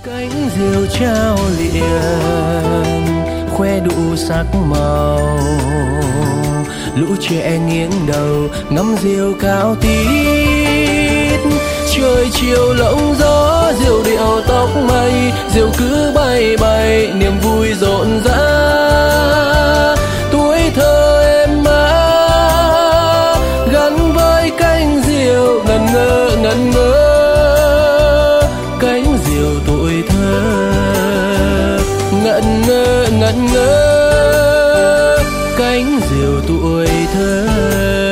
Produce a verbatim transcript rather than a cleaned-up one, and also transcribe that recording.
Cánh diều trao liền khoe đủ sắc màu, lũ trẻ nghiêng đầu ngắm diều cao tít. Trời chiều lộng gió diều điệu tóc mây, diều cứ bay bay niềm vui rộn rã. Tuổi thơ em á gắn với cánh diều ngẩn ngơ ngẩn ngơ. Cánh diều tuổi thơ ngẩn ngơ ngẩn ngơ. Cánh diều tuổi thơ.